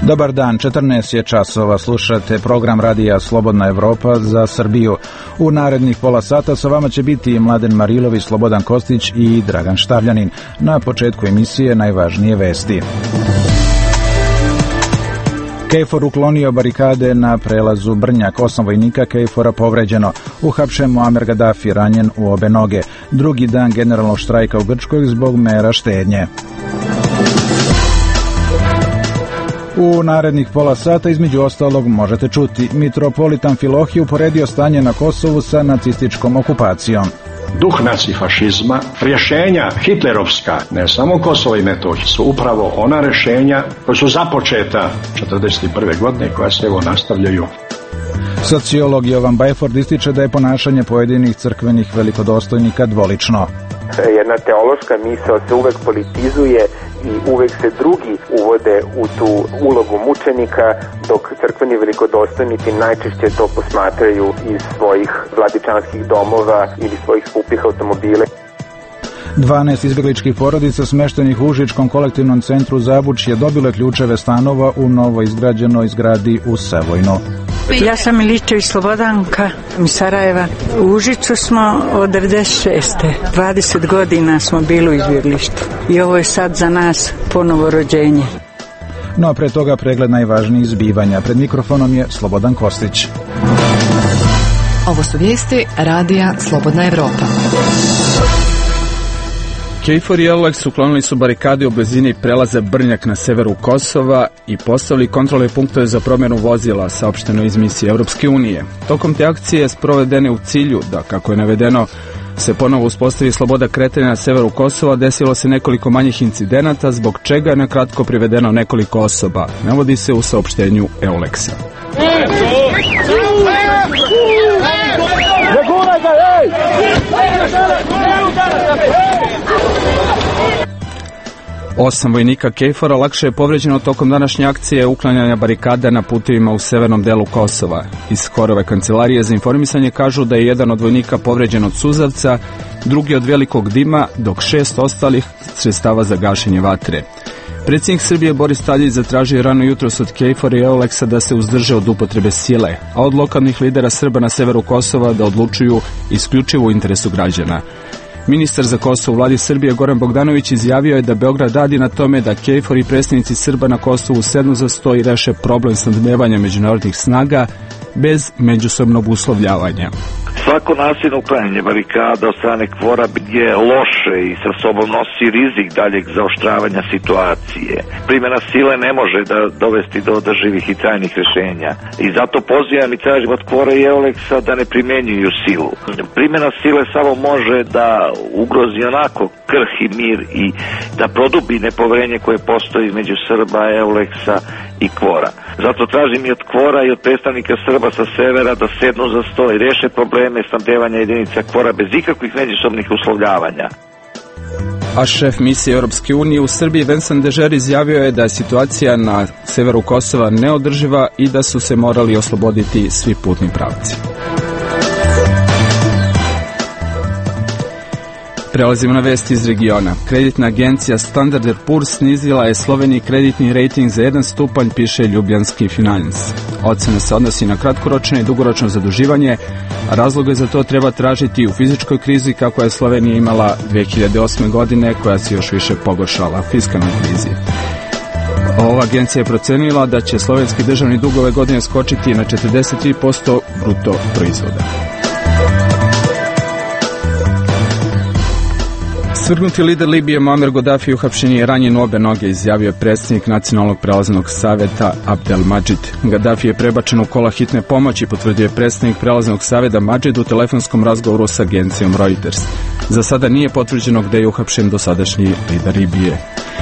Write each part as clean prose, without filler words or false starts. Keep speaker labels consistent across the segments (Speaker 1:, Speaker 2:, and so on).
Speaker 1: Dobar dan, 14 je časova, slušate program radija Slobodna Evropa za Srbiju. U narednih pola sata sa vama će biti Mladen Marilović, Slobodan Kostić i Dragan Štavljanin. Na početku emisije najvažnije vesti. KFOR uklonio barikade na prelazu Brnjak, 8 vojnika KFOR-a povređeno. Uhapšen Muamer Gaddafi ranjen u obe noge. Drugi dan generalnog štrajka u Grčkoj zbog mera štednje. U narednih pola sata između ostalog možete čuti: mitropolit Amfilohije uporedio stanje na Kosovu sa nacističkom okupacijom.
Speaker 2: Duh nacifašizma, rješenja hitlerovska, ne samo Kosovo i Metohija, su upravo ona rješenja koja su započeta 1941. godine, koja se evo nastavljaju.
Speaker 1: Sociolog Jovan Bajford ističe da je ponašanje pojedinih crkvenih velikodostojnika dvolično.
Speaker 3: Jedna teološka misao se uvek politizuje i uvek se drugi uvode u tu ulogu mučenika, dok crkveni velikodostojnici najčešće to posmatraju iz svojih vladičanskih domova ili svojih skupih automobile.
Speaker 1: 12 izbjegličkih porodica smeštenih u Užičkom kolektivnom centru Zabuč je dobile ključeve stanova u novo izgrađenoj zgradi u Sevojnu.
Speaker 4: Ja sam Miličević Slobodanka iz Sarajeva. U Užicu smo od 96. 20 godina smo bili u izbjeglištu i ovo je sad za nas ponovo rođenje.
Speaker 1: No, pre toga pregled najvažnijih zbivanja. Pred mikrofonom je Slobodan Kostić.
Speaker 5: Ovo su vijesti radija Slobodna Evropa.
Speaker 6: KFOR i EULEX uklonili su barikade u blizini prelaza Brnjak na severu Kosova i postavili kontrolne punktove za promjenu vozila, saopšteno iz misije Europske unije. Tokom te akcije sprovedene u cilju da, kako je navedeno, se ponovo uspostavi sloboda kretanja na severu Kosova, desilo se nekoliko manjih incidenata, zbog čega je nakratko privedeno nekoliko osoba, navodi se u saopštenju EULEX-a. 8 vojnika KFOR-a lakše je povređeno tokom današnje akcije uklanjanja barikada na putevima u severnom delu Kosova. Iz KFOR-ove kancelarije za informisanje kažu da je jedan od vojnika povređen od suzavca, drugi od velikog dima, dok 6 ostalih sredstava za gašenje vatre. Predsjednik Srbije Boris Tadić zatražio rano jutros od KFOR i EULEX-a da se uzdrže od upotrebe sile, a od lokalnih lidera Srba na severu Kosova da odlučuju isključivo u interesu građana. Ministar za Kosovo u vladi Srbije Goran Bogdanović izjavio je da Beograd radi na tome da KFOR i predstavnici Srba na Kosovu sednu za sto i reše problem snabdevanja međunarodnih snaga bez međusobnog uslovljavanja.
Speaker 7: Svako nasilno uklanjanje barikada od strane KFOR-a je loše i sa sobom nosi rizik daljeg zaoštravanja situacije. Primjena sile ne može da dovesti do održivih i trajnih rješenja. I zato pozivam i tražim od KFOR-a i EULEX-a da ne primjenjuju silu. Primjena sile samo može da ugrozi onako krhi mir i da produbi nepoverenje koje postoji između Srba, EULEX-a i KFOR-a. Zato tražim i od KFOR-a i od predstavnika Srba sa severa da sednu za sto i riješe probleme snabdevanja jedinica KFOR-a bez ikakvih međusobnih uslovljavanja.
Speaker 6: A šef misije Europske unije u Srbiji Vincent Dežer izjavio je da je situacija na severu Kosova neodrživa i da su se morali osloboditi svi putni pravci. Prelazimo na vesti iz regiona. Kreditna agencija Standard & Poor's snizila je Sloveniji kreditni rejting za 1 stupanj, piše Ljubljanski Finans. Ocena se odnosi na kratkoročno i dugoročno zaduživanje, a razloge za to treba tražiti u fizičkoj krizi kako je Slovenija imala 2008. godine, koja se još više pogoršala fiskalnoj krizi. Ova agencija je procenila da će slovenski državni dug ove godine skočiti na 43% bruto proizvoda. Svrgnuti lider Libije Muamer Gaddafi uhapšen je ranjen u obe noge, izjavio je predsjednik Nacionalnog prelaznog savjeta Abdelmadžid. Gaddafi je prebačen u kola hitne pomoći, potvrdio je predsjednik prelaznog savjeta Madžid u telefonskom razgovoru s agencijom Reuters. Za sada nije potvrđeno gdje je uhapšen dosadašnji lider Libije.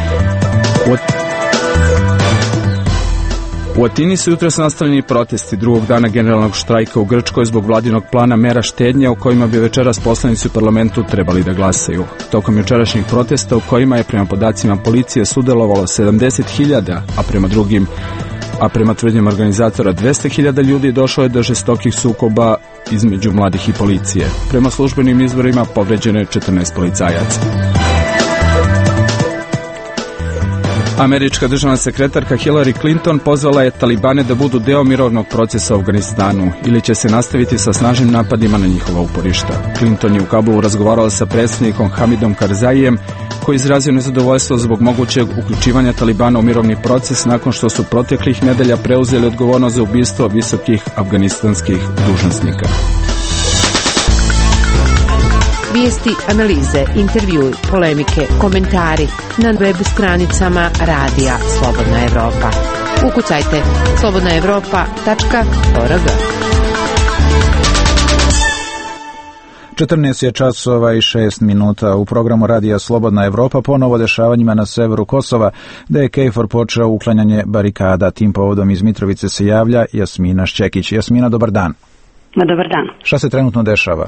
Speaker 6: U Atini su jutros nastavljeni protesti drugog dana generalnog štrajka u Grčkoj zbog vladinog plana mera štednje o kojima bi večeras poslanici u parlamentu trebali da glasaju. Tokom jučerašnjih protesta u kojima je prema podacima policije sudjelovalo 70.000, a prema tvrdnjama organizatora 200.000 ljudi, došlo je do žestokih sukoba između mladih i policije. Prema službenim izvorima povređeno je 14 policajaca. Američka državna sekretarka Hillary Clinton pozvala je Talibane da budu deo mirovnog procesa u Afganistanu ili će se nastaviti sa snažnim napadima na njihova uporišta. Clinton je u Kabulu razgovarala sa predsjednikom Hamidom Karzaijem, koji je izrazio nezadovoljstvo zbog mogućeg uključivanja Talibana u mirovni proces nakon što su proteklih nedelja preuzeli odgovornost za ubistvo visokih afganistanskih dužnosnika.
Speaker 8: Vijesti, analize, intervjui, polemike, komentari na web stranicama Radija Slobodna Evropa. Ukucajte slobodnaevropa.org.
Speaker 1: 14 je časova i 6 minuta. U programu Radija Slobodna Evropa ponovo dešavanjima na severu Kosova, da je KFOR počeo uklanjanje barikada. Tim povodom iz Mitrovice se javlja Jasmina Šćekić. Jasmina, dobar dan.
Speaker 9: Dobar dan.
Speaker 1: Šta se trenutno dešava?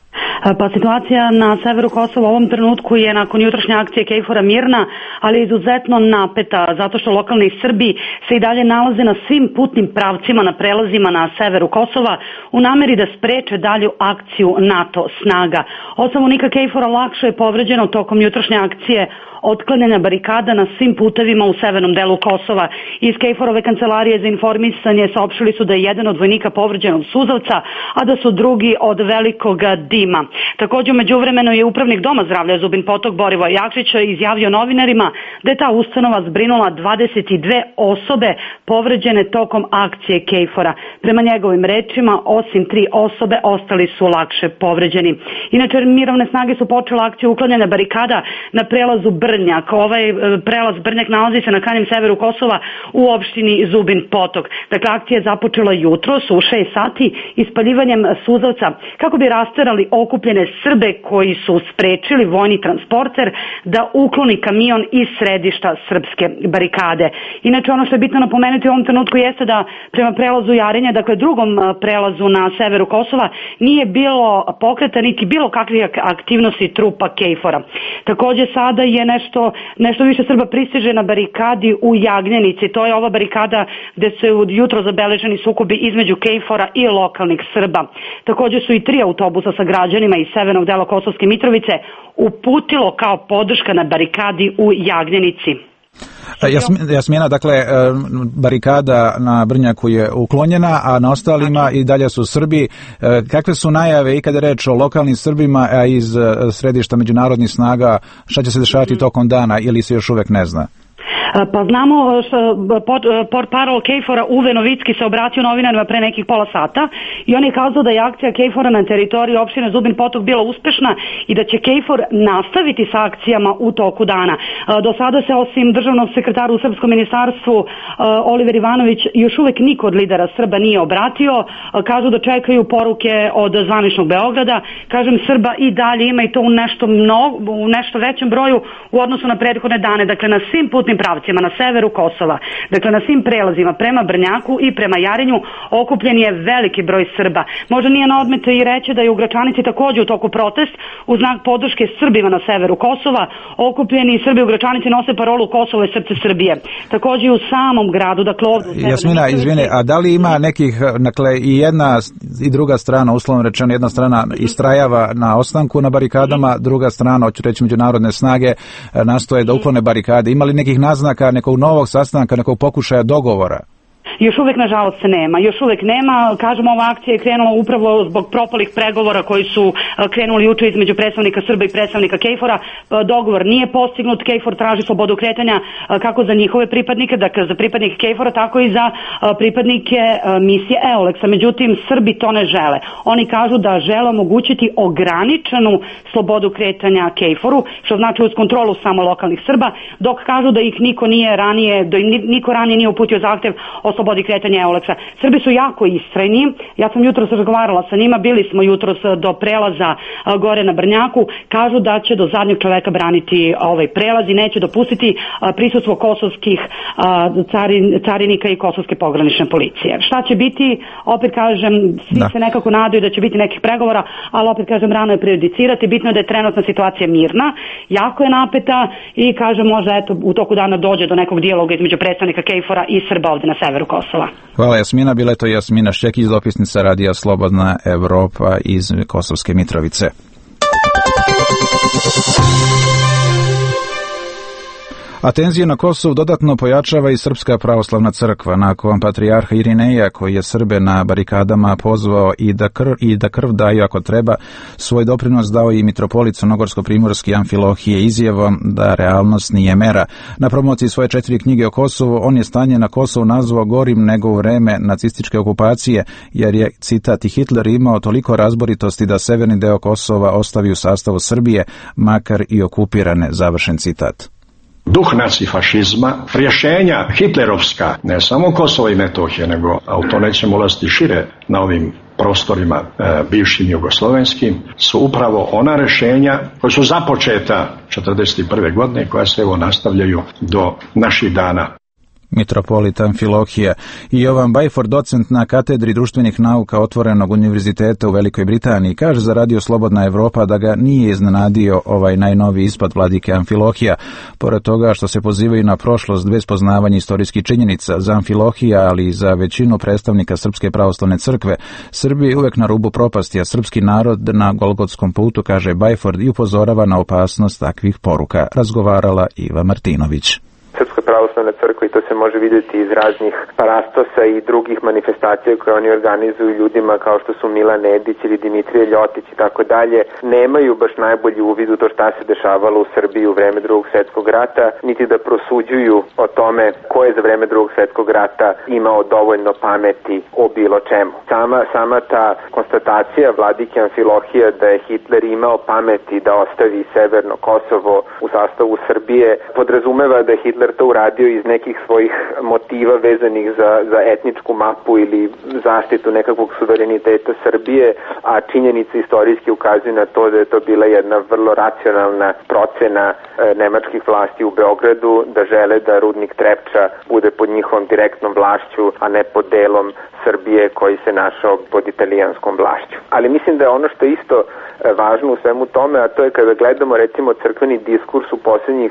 Speaker 9: Pa situacija na severu Kosova u ovom trenutku je nakon jutrošnje akcije KFOR-a mirna, ali izuzetno napeta, zato što lokalni Srbi se i dalje nalaze na svim putnim pravcima na prelazima na severu Kosova u nameri da spreče dalju akciju NATO snaga. 8 vojnika KFOR-a lakše je povređeno tokom jutrošnje akcije otklanjanja barikada na svim putevima u severnom delu Kosova. Iz KFOR-ove kancelarije za informisanje saopštili su da je jedan od vojnika povređen od suzavca, a da su drugi od velikog dima. Također, međuvremeno je upravnik Doma zdravlja Zubin Potok Borivoje Jakšića izjavio novinarima da je ta ustanova zbrinula 22 osobe povređene tokom akcije KFOR-a. Prema njegovim rečima, osim 3 osobe, ostali su lakše povređeni. Inače, mirovne snage su počele akciju uklanjanja barikada na prelazu Brnjak. Ovaj prelaz Brnjak nalazi se na krajnjem severu Kosova u opštini Zubin Potok. Dakle, akcija je započela jutros u 6 sati ispaljivanjem suzavca kako bi rasterali okupljene Srbe koji su sprečili vojni transporter da ukloni kamion iz središta srpske barikade. Inače, ono što je bitno napomenuti u ovom trenutku jeste da prema prelazu Jarinje, dakle drugom prelazu na severu Kosova, nije bilo pokreta niti bilo kakvih aktivnosti trupa KFOR-a. Također sada je nešto više Srba pristiže na barikadi u Jagnjenici. To je ova barikada gde su jutro zabeleženi sukobi između KFOR-a i lokalnih Srba. Također su i 3 autobusa sa građanima iz severnog dela Kosovske Mitrovice uputilo kao podrška na barikadi u Jagnjenici.
Speaker 1: Jasmina, dakle, barikada na Brnjaku je uklonjena, a na ostalima i dalje su Srbi. Kakve su najave i kada je reč o lokalnim Srbima, a iz središta međunarodnih snaga, šta će se dešavati tokom dana ili se još uvek ne zna?
Speaker 9: Pa znamo što portparol KFOR-a Uwe Novicki se obratio novinarima pre nekih pola sata i on je kazao da je akcija KFOR-a na teritoriji opštine Zubin Potok bila uspešna i da će KFOR nastaviti sa akcijama u toku dana. Do sada se osim državnog sekretara u Srpskom ministarstvu Oliver Ivanović još uvek niko od lidera Srba nije obratio. Kažu da čekaju poruke od zvaničnog Beograda. Kažem, Srba i dalje ima i to u nešto većem broju u odnosu na prethodne dane. Dakle, na svim putnim pravcima na severu Kosova, dakle na svim prelazima prema Brnjaku i prema Jarinju okupljen je veliki broj Srba. Možda nije na odmet i reći da je u Gračanici također u toku protest u znak podrške Srbima na severu Kosova. Okupljeni Srbi u Gračanici nose parolu Kosovo je srce Srbije. Također u samom gradu, dakle ovdje u severnom.
Speaker 1: Jasmina, izvini, a da li ima nekih, dakle i jedna i druga strana, uslovno rečeno, jedna strana istrajava na ostanku na barikadama, druga strana, hoću reći međunarodne snage, nastoje da uklone barikade. Ima li nekih naznaka, nekog novog sastanka, nekog pokušaja dogovora?
Speaker 9: Još uvek, nažalost, se nema. Još uvek nema. Kažem, ova akcija je krenula upravo zbog propalih pregovora koji su krenuli juče između predstavnika Srba i predstavnika KFOR-a. Dogovor nije postignut. KFOR traži slobodu kretanja kako za njihove pripadnike, dakle za pripadnike KFOR-a, tako i za pripadnike misije EULEX-a. Međutim, Srbi to ne žele. Oni kažu da žele omogućiti ograničenu slobodu kretanja KFOR-u, što znači uz kontrolu samo lokalnih Srba, dok kažu da ih niko ranije nije uputio zahtev o slobodi kretanja EULEX-a. Srbi su jako istrajni. Ja sam jutros razgovarala sa njima, bili smo jutros do prelaza gore na Brnjaku. Kažu da će do zadnjeg čoveka braniti ovaj prelaz i neće dopustiti prisustvo kosovskih carinika i kosovske pogranične policije. Šta će biti? Opet kažem, svi se nekako nadaju da će biti nekih pregovora, ali opet kažem, rano je prejudicirati. Bitno je da je trenutna situacija mirna, jako je napeta i kažem, možda u toku dana dođe do nekog dijaloga između predstavnika KFOR-a i Srba ovdje na severu Kosova.
Speaker 1: Hvala, Jasmina. Bila je to Jasmina Šćekić, dopisnica Radija Slobodna Evropa iz Kosovske Mitrovice. A tenzije na Kosovu dodatno pojačava i Srpska pravoslavna crkva. Nakon patrijarha Irineja, koji je Srbe na barikadama pozvao i da krv daju ako treba, svoj doprinos dao i mitropolit crnogorsko-primorski Amfilohije izjavom da realnost nije mera. Na promociji svoje 4 knjige o Kosovu, on je stanje na Kosovu nazvao gorim nego u vreme nacističke okupacije, jer je, citat, i Hitler imao toliko razboritosti da severni deo Kosova ostavi u sastavu Srbije, makar i okupirane, završen citat.
Speaker 2: Duh nacifašizma, rješenja hitlerovska, ne samo Kosovo i Metohije, nego, a u to nećemo ulaziti šire na ovim prostorima bivšim jugoslovenskim, su upravo ona rješenja koja su započeta 1941. godine i koja se evo nastavljaju do naših dana.
Speaker 1: Mitropolit Amfilohije i Jovan Bajford, docent na katedri društvenih nauka Otvorenog univerziteta u Velikoj Britaniji, kaže za Radio Slobodna Evropa da ga nije iznenadio ovaj najnoviji ispad vladike Amfilohija. Pored toga što se pozivaju na prošlost bez poznavanja istorijskih činjenica, za Amfilohija, ali i za većinu predstavnika Srpske pravoslavne crkve, Srbija je uvek na rubu propasti, a srpski narod na Golgotskom putu, kaže Bajford, i upozorava na opasnost takvih poruka. Razgovarala Iva Martinović.
Speaker 3: Srpska pravoslavna crkva, i to se može vidjeti iz raznih parastosa i drugih manifestacija koje oni organizuju ljudima kao što su Milan Nedić ili Dimitrije Ljotić i tako dalje, nemaju baš najbolji uvid u to šta se dešavalo u Srbiji u vreme Drugog svjetskog rata, niti da prosuđuju o tome ko je za vreme Drugog svjetskog rata imao dovoljno pameti o bilo čemu. Sama ta konstatacija vladike Amfilohija da je Hitler imao pameti da ostavi severno Kosovo u sastavu Srbije podrazumeva da je Hitler to uradio iz nekih svojih motiva vezanih za etničku mapu ili zaštitu nekakvog suvereniteta Srbije, a činjenice istorijski ukazuju na to da je to bila jedna vrlo racionalna procena nemačkih vlasti u Beogradu, da žele da rudnik Trepča bude pod njihovom direktnom vlašću, a ne pod delom Srbije koji se našao pod italijanskom vlašću. Ali mislim da je ono što je isto važno u svemu tome, a to je kada gledamo recimo crkveni diskurs u posljednjih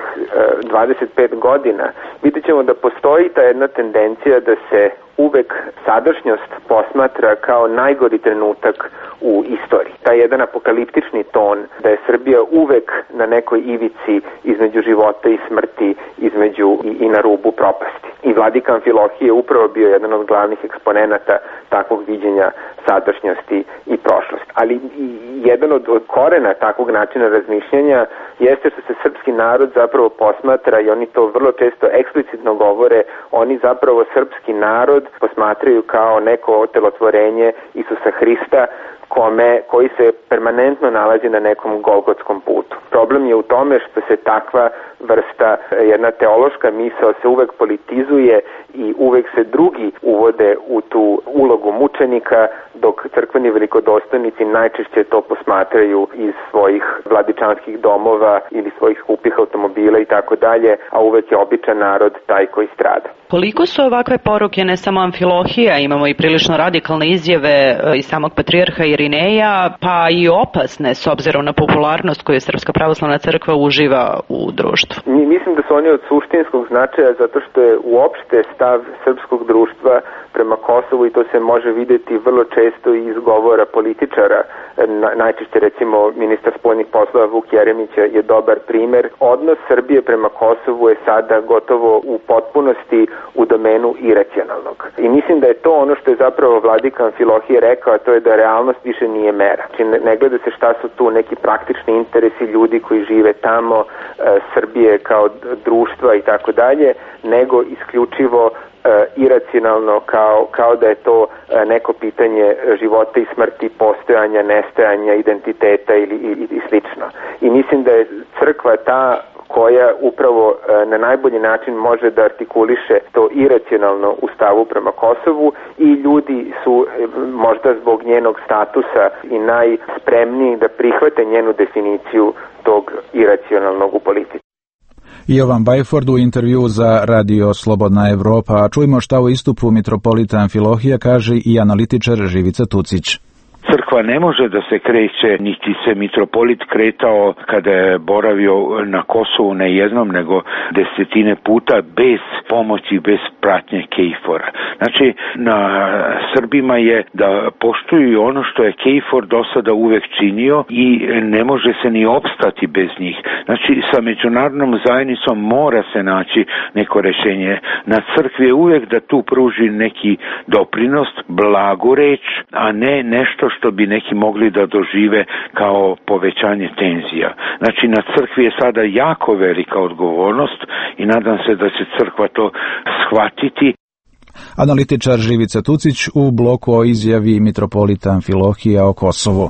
Speaker 3: 25 godina, vidjet ćemo da postoji ta jedna tendencija da se uvek sadašnjost posmatra kao najgori trenutak u istoriji. Taj jedan apokaliptični ton da je Srbija uvek na nekoj ivici između života i smrti, između i na rubu propasti. I vladika Amfilohije je upravo bio jedan od glavnih eksponenata takvog viđenja sadašnjosti i prošlosti. Ali jedan od korena takvog načina razmišljanja jeste što se srpski narod zapravo posmatra, i oni to vrlo često eksplicitno govore, oni zapravo srpski narod posmatraju kao neko otelotvorenje Isusa Hrista koji se permanentno nalazi na nekom golgotskom putu. Problem je u tome što se takva vrsta, jedna teološka misao se uvek politizuje i uvek se drugi uvode u tu ulogu mučenika, dok crkveni velikodostojnici najčešće to posmatraju iz svojih vladičanskih domova ili svojih skupih automobila i tako dalje, a uvek je običan narod taj koji strada.
Speaker 10: Koliko su ovakve poruke ne samo Amfilohija, imamo i prilično radikalne izjave iz samog patrijarha Irineja, pa i opasne s obzirom na popularnost koju Srpska pravoslavna crkva uživa u društvu?
Speaker 3: Mislim da su oni od suštinskog značaja zato što je uopšte stav srpskog društva prema Kosovu, i to se može vidjeti vrlo često iz govora političara. Najčešće recimo ministar spoljnih poslova Vuk Jeremić je dobar primer. Odnos Srbije prema Kosovu je sada gotovo u potpunosti u domenu iracionalnog. I mislim da je to ono što je zapravo vladika Amfilohije rekao, a to je da realnost više nije mera. Znači ne gleda se šta su tu neki praktični interesi ljudi koji žive tamo, Srbije kao društva i tako dalje, nego isključivo iracionalno kao da je to neko pitanje života i smrti, postojanja, nestojanja, identiteta i slično. I mislim da je crkva ta koja upravo na najbolji način može da artikuliše to iracionalno u stavu prema Kosovu, i ljudi su možda zbog njenog statusa i najspremniji da prihvate njenu definiciju tog iracionalnog u politici.
Speaker 1: Jovan Bajford u intervju za Radio Slobodna Evropa. Čujmo šta u istupu mitropolita Amfilohija kaže i analitičar Živica Tucić.
Speaker 11: Crkva ne može da se kreće, niti se mitropolit kretao kada je boravio na Kosovu ne jednom, nego desetine puta bez pomoći, bez pratnje KFOR-a. Znači, na Srbima je da poštuju ono što je KFOR do sada uvek činio i ne može se ni opstati bez njih. Znači, sa međunarodnom zajednicom mora se naći neko rešenje. Na crkvi je uvek da tu pruži neki doprinos, blagu reč, a ne nešto što bi neki mogli da dožive kao povećanje tenzija. Znači, na crkvi je sada jako velika odgovornost i nadam se da će crkva to shvatiti.
Speaker 1: Analitičar Živica Tucić u bloku o izjavi mitropolita Amfilohija o Kosovu.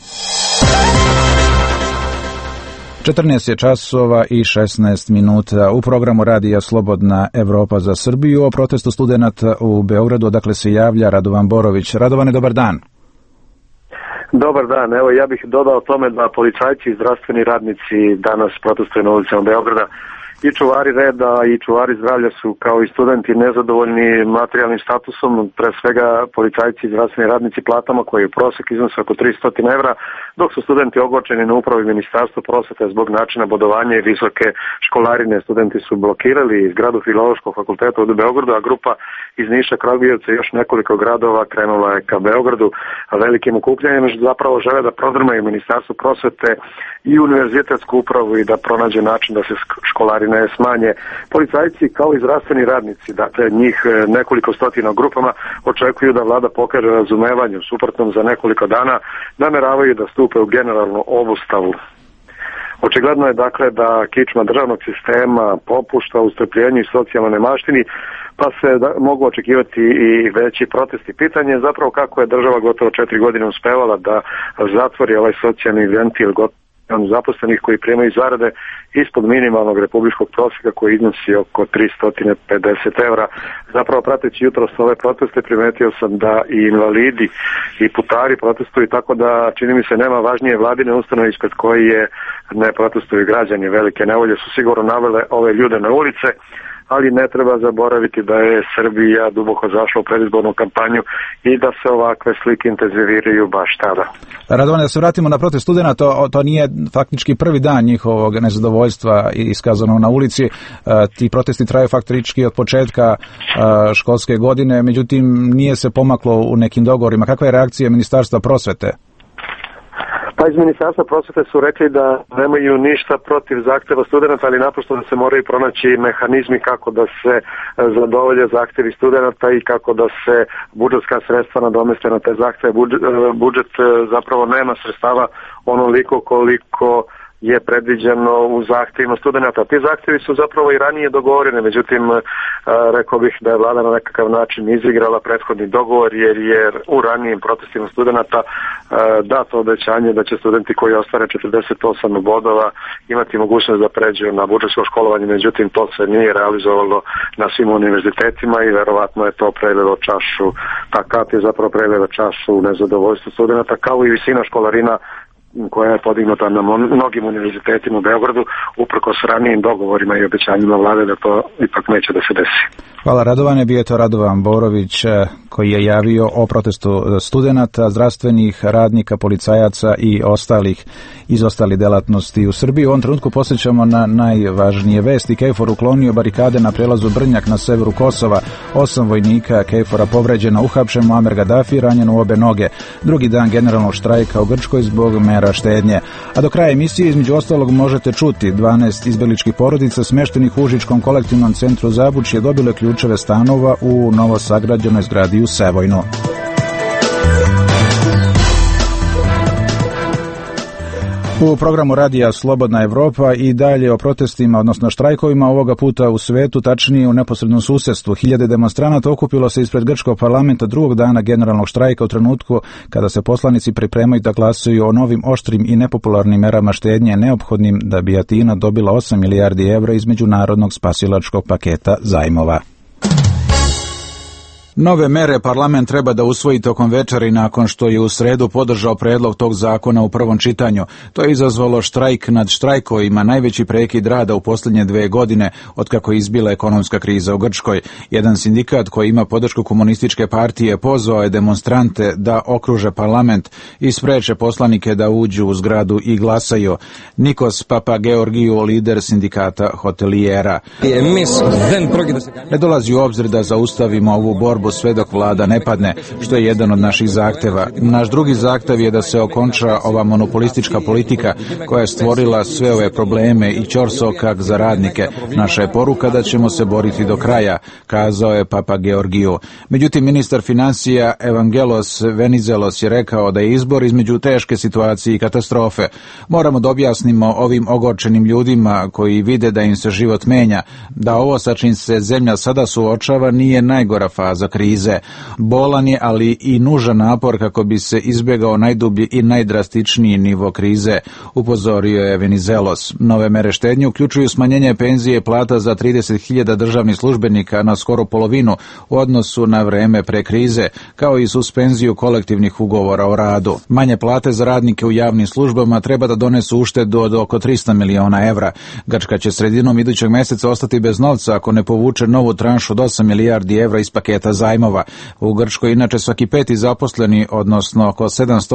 Speaker 1: 14 je časova i 16 minuta. U programu Radija Slobodna Evropa za Srbiju o protestu studenata u Beogradu, odakle se javlja Radovan Borović. Radovane, dobar dan.
Speaker 12: Dobar dan. Evo, ja bih dodao tome da policajci i zdravstveni radnici danas protestuju na ulicama Beograda. I čuvari reda i čuvari zdravlja su kao i studenti nezadovoljni materijalnim statusom, pre svega policajci i zdravstveni radnici platama koji u prosek iznose oko 300 evra, dok su studenti ogorčeni na upravi Ministarstva prosvete zbog načina bodovanja i visoke školarine. Studenti su blokirali zgradu Filološkog fakulteta u Beogradu, a grupa iz Niša, Kragujevca i još nekoliko gradova krenula je ka Beogradu velikim okupljanjem, zapravo žele da prodrmaju Ministarstvo prosvete i univerzitetsku upravu i da pronađe način da se školarine smanje. Policajci kao i zdravstveni radnici, dakle njih nekoliko stotina grupama, očekuju da vlada pokaže razumevanje, suprotnom za nekoliko dana nameravaju da stupe u generalnu obustavu. Očigledno je dakle da kičma državnog sistema popušta u strpljenju i socijalnoj nemaštini, pa se mogu očekivati i veći protesti. Pitanje je zapravo kako je država gotovo 4 godine uspevala da zatvori ovaj socijalni ventil zaposlenih koji primaju zarade ispod minimalnog republičkog prosjeka koji iznosi oko 350 evra. Zapravo, prateći jutros ove proteste, primetio sam da i invalidi i putari protestuju, tako da čini mi se nema važnije vladine ustanove ispred koje ne protestuju građani. Velike nevolje su sigurno navele ove ljude na ulice, ali ne treba zaboraviti da je Srbija duboko zašla u predizbornu kampanju i da se ovakve slike intenziviraju baš tada.
Speaker 1: Radovane, da se vratimo na protest studenata, to nije faktički prvi dan njihovog nezadovoljstva iskazano na ulici. Ti protesti traju faktički od početka školske godine, međutim nije se pomaklo u nekim dogovorima. Kakva je reakcija Ministarstva prosvete?
Speaker 12: Pa iz Ministarstva prosvete su rekli da nemaju ništa protiv zahteva studenta, ali naprosto da se moraju pronaći mehanizmi kako da se zadovolje zahtevi studenta i kako da se budžetska sredstva nadomeste na te zahteve. Budžet zapravo nema sredstava onoliko koliko je predviđeno u zahtevima studenta. Ti zahtevi su zapravo i ranije dogovorene, međutim rekao bih da je vlada na nekakav način izigrala prethodni dogovor jer u ranijim protestima studenta dato obećanje da će studenti koji ostvare 48 bodova imati mogućnost da pređu na budžetsko školovanje, međutim to se nije realizovalo na svim univerzitetima i verovatno je to prelilo čašu, ta kap je zapravo prelila čašu u nezadovoljstvu studenta, kao i visina školarina koja je podignuta na mnogim univerzitetima u Beogradu, uprkos ranijim dogovorima i obećanjima vlade da to ipak neće da se desi.
Speaker 1: Hvala Radovane, bio je to Radovan Borović koji je javio o protestu studenata, zdravstvenih radnika, policajaca i ostalih iz ostalih delatnosti u Srbiji. U ovom trenutku posjećamo na najvažnije vesti. KFOR uklonio barikade na prelazu Brnjak na severu Kosova. 8 vojnika KFOR-a povređeno, uhapšen Muamer Gaddafi ranjen u obe noge. Drugi dan generalnog štrajka u Grčkoj zbog mera štednje. A do kraja emisije između ostalog možete čuti 12 izbegličkih porodica smeštenih u Užičkom kolektivnom centru Zabučje dobile ključeve stanova u novosagrađenoj zgradi u Sevojnu. U programu Radija Slobodna Evropa i dalje o protestima, odnosno štrajkovima, ovoga puta u svetu, tačnije u neposrednom susjedstvu. Hiljade demonstranata okupilo se ispred grčkog parlamenta drugog dana generalnog štrajka u trenutku kada se poslanici pripremaju da glasuju o novim oštrim i nepopularnim merama štednje neophodnim da bi Atina dobila 8 milijardi evra iz međunarodnog spasilačkog paketa zajmova. Nove mere parlament treba da usvoji tokom večeri nakon što je u sredu podržao predlog tog zakona u prvom čitanju. To je izazvalo štrajk nad štrajkovima, najveći prekid rada u posljednje 2 godine otkako je izbila ekonomska kriza u Grčkoj. Jedan sindikat koji ima podršku komunističke partije pozvao je demonstrante da okruže parlament i spreče poslanike da uđu u zgradu i glasaju. Nikos Papageorgiju, lider sindikata hotelijera. Ne dolazi u obzir da zaustavimo ovu borbu sve dok vlada ne padne, što je jedan od naših zahteva. Naš drugi zahtev je da se okonča ova monopolistička politika koja je stvorila sve ove probleme i ćorsokak za radnike. Naša je poruka da ćemo se boriti do kraja, kazao je Papageorgiju. Međutim, ministar financija Evangelos Venizelos je rekao da je izbor između teške situacije i katastrofe. Moramo da objasnimo ovim ogorčenim ljudima koji vide da im se život menja, da ovo sa čim se zemlja sada suočava nije najgora faza krize. Bolan je, ali i nužan napor kako bi se izbjegao najdublji i najdrastičniji nivo krize, upozorio je Venizelos. Nove mere štednje uključuju smanjenje penzije i plata za 30.000 državnih službenika na skoro polovinu u odnosu na vreme pre krize, kao i suspenziju kolektivnih ugovora o radu. Manje plate za radnike u javnim službama treba da donesu uštedu od oko 300 miliona evra. Grčka će sredinom idućeg mjeseca ostati bez novca ako ne povuče novu tranšu od 8 milijardi evra iz paketa zajmova. U Grčkoj inače svaki 5. zaposleni, odnosno oko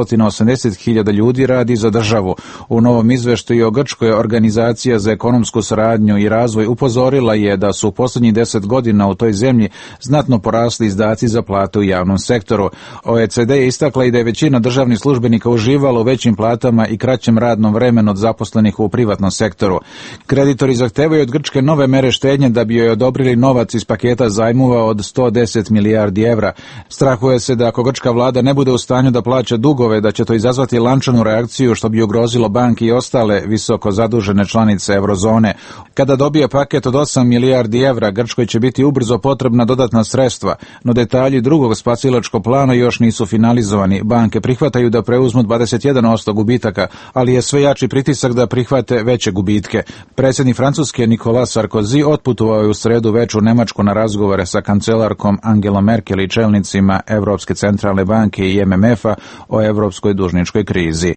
Speaker 1: 780.000 ljudi radi za državu. U novom izveštaju o Grčkoj organizacija za ekonomsku saradnju i razvoj upozorila je da su u posljednjih 10 godina u toj zemlji znatno porasli izdaci za plate u javnom sektoru. OECD je istakla i da je većina državnih službenika uživala u većim platama i kraćem radnom vremenu od zaposlenih u privatnom sektoru. Kreditori zahtevaju od Grčke nove mere štednje da bi joj odobrili novac iz paketa zajmova od 110 milijardi evra. Strahuje se da ako grčka vlada ne bude u stanju da plaća dugove, da će to izazvati lančanu reakciju što bi ugrozilo banke i ostale visoko zadužene članice eurozone. Kada dobije paket od 8 milijardi evra, Grčkoj će biti ubrzo potrebna dodatna sredstva, no detalji drugog spasilačkog plana još nisu finalizovani. Banke prihvataju da preuzmu 21% gubitaka, ali je sve jači pritisak da prihvate veće gubitke. Predsjednik Francuske Nicolas Sarkozy otputovao je u sredu večer u Nemačku na razgovore sa kancelarkom Angelom Merkel i čelnicima Europske centralne banke i MMF-a o evropskoj dužničkoj krizi.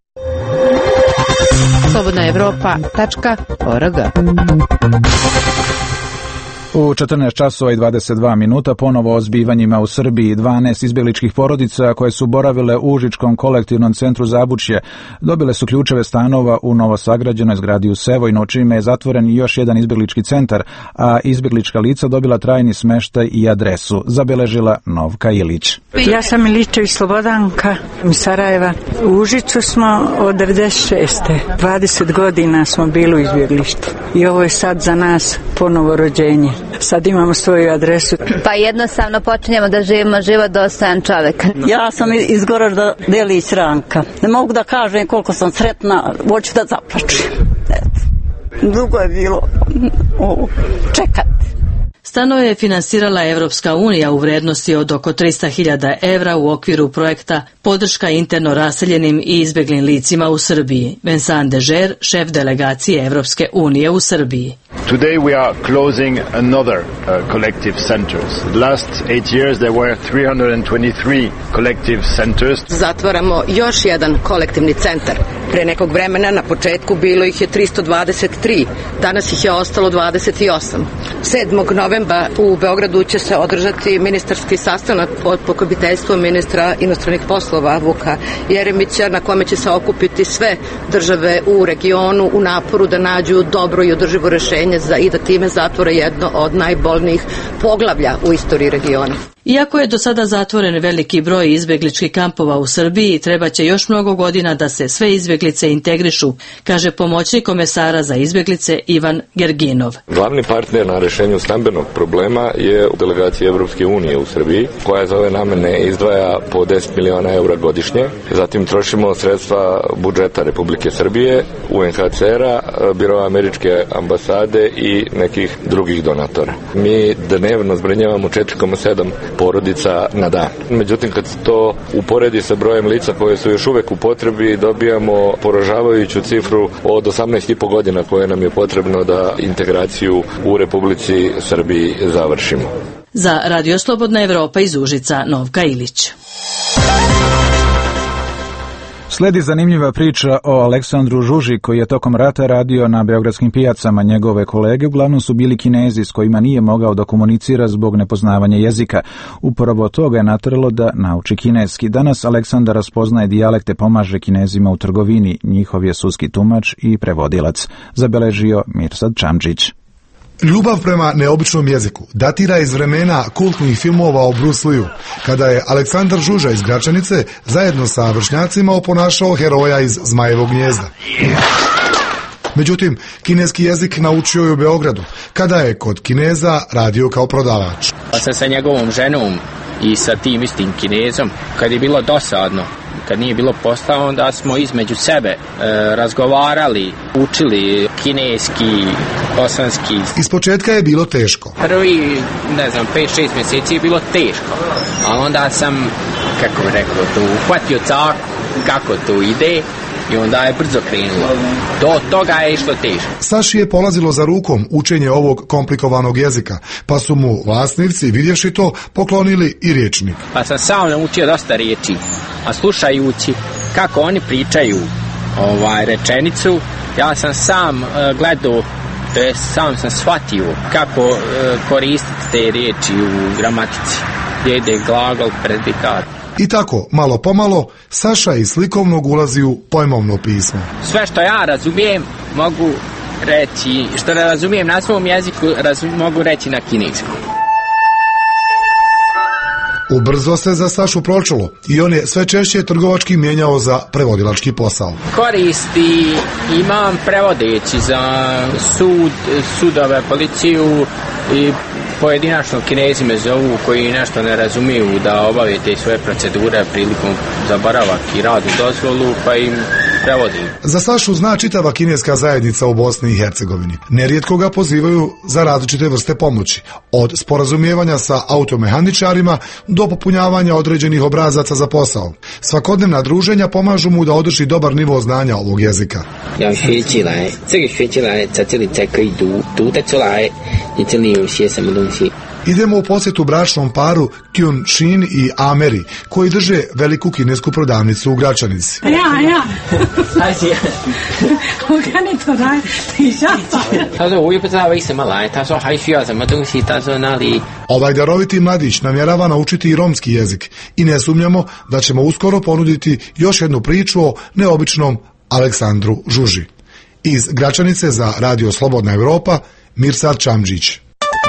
Speaker 8: slobodnaevropa.org.
Speaker 1: U 14 časova i 22 minuta ponovo o zbivanjima u Srbiji. 12 izbjegličkih porodica koje su boravile u Užičkom kolektivnom centru Zabučje dobile su ključeve stanova u novosagrađenoj zgradi u Sevojnu, čime je zatvoren još jedan izbjeglički centar, a izbjeglička lica dobila trajni smeštaj i adresu, zabeležila Novka Ilić.
Speaker 4: Ja sam Iličević Slobodanka iz Sarajeva. U Užicu smo od 96. 20 godina smo bili u izbjeglištu i ovo je sad za nas ponovo rođenje. Sad imamo svoju adresu.
Speaker 13: Pa jednostavno počinjemo da živimo život dostojan čoveka.
Speaker 14: Ja sam iz Goražda Delić Ranka. Ne mogu da kažem koliko sam sretna, hoću da zaplačem. Dugo je bilo čekati.
Speaker 15: Stanove je finansirala Evropska unija u vrednosti od oko 300.000 evra u okviru projekta Podrška interno raseljenim i izbjeglim licima u Srbiji. Vincent Dežer, šef delegacije Evropske unije u Srbiji.
Speaker 16: Today we are closing another collective centers. The last 8 years there were 323 collective centers.
Speaker 17: Zatvaramo još jedan kolektivni centar. Pre nekog vremena na početku bilo ih je 323, danas ih je ostalo 28. 7. novembra u Beogradu će se održati ministarski sastanak pod pokroviteljstvom ministra inostranih poslova Vuka Jeremića, na kome će se okupiti sve države u regionu u naporu da nađu dobro i održivo rešenje i da time zatvore jedno od najbolnijih poglavlja u istoriji regiona.
Speaker 15: Iako je do sada zatvoren veliki broj izbjegličkih kampova u Srbiji, treba će još mnogo godina da se sve izbjeglice integrišu, kaže pomoćnik komesara za izbjeglice Ivan Gerginov.
Speaker 18: Glavni partner na rešenju stambenog problema je delegacija Evropske unije u Srbiji, koja za ove namene izdvaja po 10 miliona eura godišnje. Zatim trošimo sredstva budžeta Republike Srbije, UNHCR-a, Biroa američke ambasade i nekih drugih donatora. Mi dnevno zbrinjavamo 4,7 porodica na dan. Međutim, kad se to uporedi sa brojem lica koje su još uvek u potrebi, dobijamo poražavajuću cifru od 18,5 godina koje nam je potrebno da integraciju u Republici Srbiji završimo.
Speaker 15: Za Radio Slobodna Evropa iz Užica, Novka Ilić.
Speaker 1: Sledi zanimljiva priča o Aleksandru Žuži, koji je tokom rata radio na beogradskim pijacama. Njegove kolege uglavnom su bili Kinezi s kojima nije mogao da komunicira zbog nepoznavanja jezika. Upravo to ga je nateralo da nauči kineski. Danas Aleksandar raspoznaje dijalekte, pomaže Kinezima u trgovini. Njihov je sudski tumač i prevodilac. Zabeležio Mirsad Čamdžić.
Speaker 19: Ljubav prema neobičnom jeziku datira iz vremena kultnih filmova o Bruce Lee-u, kada je Aleksandar Žuža iz Gračanice zajedno sa vršnjacima oponašao heroja iz Zmajevog gnjezda. Međutim, kineski jezik naučio je u Beogradu, kada je kod Kineza radio kao prodavač.
Speaker 20: Sam sa njegovom ženom i sa tim istim Kinezom, kad je bilo dosadno, kad nije bilo posla, onda smo između sebe razgovarali, učili kineski, bosanski.
Speaker 19: Ispočetka je bilo teško.
Speaker 20: Prvi, 5-6 mjeseci je bilo teško, ali onda sam, kako bih rekao, to uhvatio cak, kako to ide, i onda je brzo krenulo. Do toga je išlo teško.
Speaker 19: Saši je polazilo za rukom učenje ovog komplikovanog jezika, pa su mu vlasnici, vidjevši to, poklonili i rječnik.
Speaker 20: Pa sam sam naučio dosta riječi, a slušajući kako oni pričaju rečenicu, ja sam sam gledao, sam sam shvatio kako koristiti te riječi u gramatici. Gdje ide glagol, predikat.
Speaker 19: I tako, malo pomalo, Saša iz slikovnog ulazi u pojmovno pismo.
Speaker 20: Sve što ja razumijem, mogu reći, što ne razumijem na svom jeziku, mogu reći na kineskom.
Speaker 19: Ubrzo se za Sašu pročulo i on je sve češće trgovački mijenjao za prevodilački posao.
Speaker 20: Koristi imam prevodeći za sudove, policiju i pojedinačno Kinezi me zovu koji nešto ne razumiju da obave te svoje procedure prilikom za boravak i rad u dozvolu, pa im prevodim.
Speaker 19: Za Sašu zna čitava kineska zajednica u Bosni i Hercegovini. Nerijetko ga pozivaju za različite vrste pomoći, od sporazumijevanja sa automehaničarima do popunjavanja određenih obrazaca za posao. Svakodnevna druženja pomažu mu da održi dobar nivo znanja ovog jezika. Idemo u posjetu bračnom paru Kyun Shin i Ameri, koji drže veliku kinesku prodavnicu u Gračanici. Ovaj daroviti mladić namjerava naučiti i romski jezik i ne sumnjamo da ćemo uskoro ponuditi još jednu priču o neobičnom Aleksandru Žuži. Iz Gračanice za Radio Slobodna Evropa, Mirsad Čamdžić.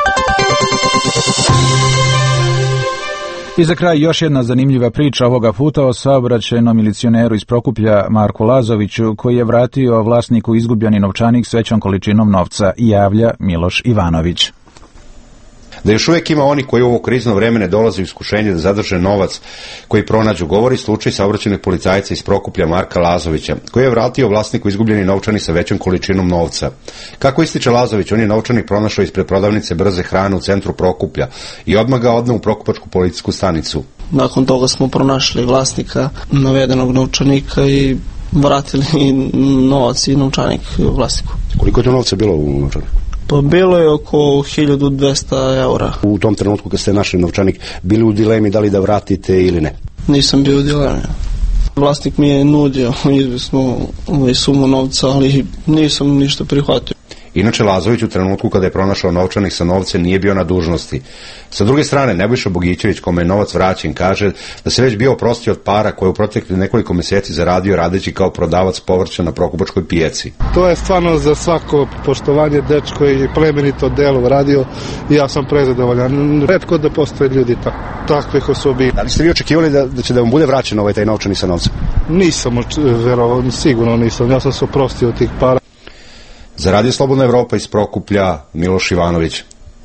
Speaker 1: I za kraj još jedna zanimljiva priča, ovoga puta o saobraćajnom milicioneru iz Prokuplja Marku Lazoviću, koji je vratio vlasniku izgubljeni novčanik s većom količinom novca, javlja Miloš Ivanović.
Speaker 21: Da još uvijek ima oni koji u ovo krizno vreme ne dolaze u iskušenje da zadrže novac koji pronađu, govori slučaj saobraćajnog policajca iz Prokuplja Marka Lazovića, koji je vratio vlasniku izgubljeni novčanik sa većom količinom novca. Kako ističe Lazović, on je novčanik pronašao ispred prodavnice brze hrane u centru Prokuplja i odmah ga odneo u Prokupačku policijsku stanicu.
Speaker 22: Nakon toga smo pronašli vlasnika navedenog novčanika i vratili novac i novčanik vlasniku.
Speaker 21: Koliko je to novca bilo u novčaniku?
Speaker 22: Pa bilo je oko 1200 eura.
Speaker 21: U tom trenutku kad ste našli novčanik, bili u dilemi da li da vratite ili ne?
Speaker 22: Nisam bio u dilemi. Vlasnik mi je nudio izvesnu sumu novca, ali nisam ništa prihvatio.
Speaker 21: Inače, Lazović u trenutku kada je pronašao novčanik sa novcem nije bio na dužnosti. Sa druge strane, Nebojša Bogićević, kome je novac vraćen, kaže da se već bio oprostio od para koje u proteklih nekoliko mjeseci zaradio radeći kao prodavac povrća na Prokupačkoj pijaci.
Speaker 23: To je stvarno za svako poštovanje, dečko i plemenito delo radio i ja sam prezadovoljan. Retko da postoje ljudi takvih osobi.
Speaker 21: Da li ste vi očekivali da će da vam bude vraćen taj novčanik sa novcem?
Speaker 23: Nisam verovao, sigurno nisam. Ja sam se oprostio od tih para.
Speaker 21: Za Radio Slobodna Evropa iz Prokuplja, Miloš Ivanović.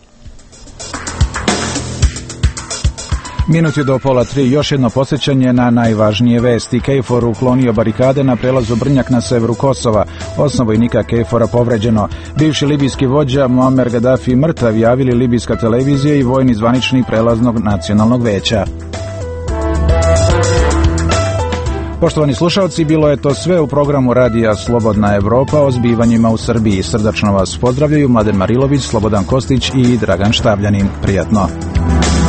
Speaker 1: Minut je do 2:30, još jedno podsjećanje na najvažnije vesti. KFOR uklonio barikade na prelazu Brnjak na severu Kosova. 8 vojnika KFOR-a povređeno. Bivši libijski vođa Muammer Gaddafi mrtav, javili libijska televizija i vojni zvaničnik prelaznog nacionalnog veća. Poštovani slušalci, bilo je to sve u programu Radija Slobodna Evropa o zbivanjima u Srbiji. Srdačno vas pozdravljaju Mladen Marilović, Slobodan Kostić i Dragan Štavljanin. Prijatno. Srbije.